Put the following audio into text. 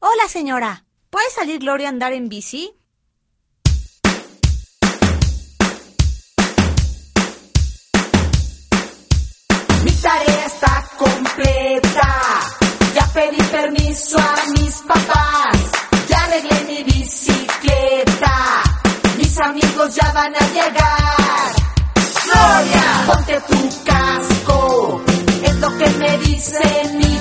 Hola, señora. ¿Puede salir Gloria a andar en bici? Mi tarea está completa. Ya pedí permiso a mis papás. Ya arreglé mi bicicleta. Mis amigos ya van a llegar. Gloria, ponte tu casco. Es lo que me dice mi